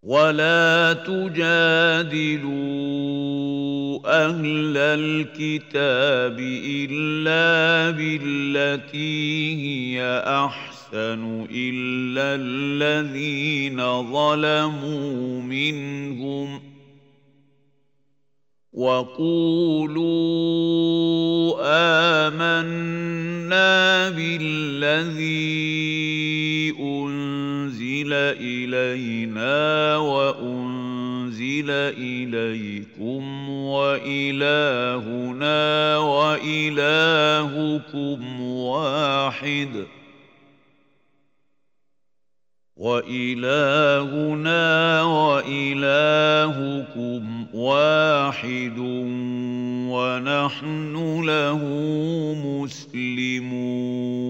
ولا تجادلوا أهل الكتاب إلا بالتي هي أحسن إلا الذين ظلموا منهم وقولوا آمنا بالذي أنزل إلينا وأنزل إليكم وإلهنا وإلهكم واحد ونحن له مسلمون.